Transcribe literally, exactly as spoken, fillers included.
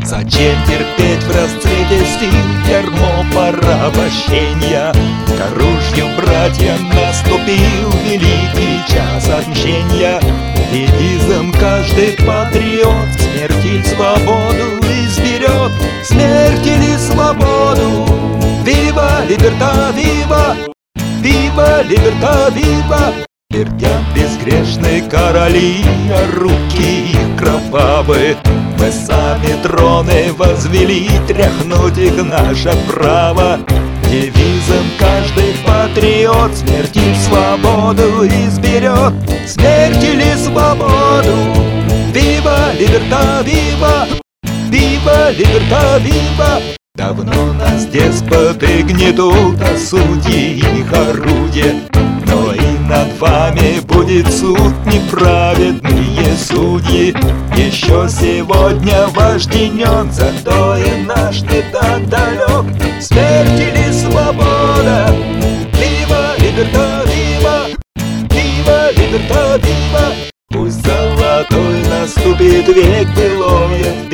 Зачем терпеть в расцвете сил ярмо порабощения? К оружию, братья, наступил великий час отмщения. Девизом каждый патриот смерть или свободу изберет. Смерть или свободу. Вива, либерта, вива! Вива, либерта, вива! Смертям безгрешные короли, а руки их кровавы. Мы сами троны возвели, тряхнуть их наше право. Девизом каждый патриот смерть или свободу изберет. Смерть или свободу. Вива, либерта, вива! Вива, либерта, вива! Давно нас деспоты гнетут, а судьи их орудия. Но и над вами будет суд, неправедные судьи. Еще сегодня ваш денек, зато и наш не так далек. Смерть или свобода? Вива, либерта, вива! Вива, либерта, вива! Пусть золотой наступит век былое.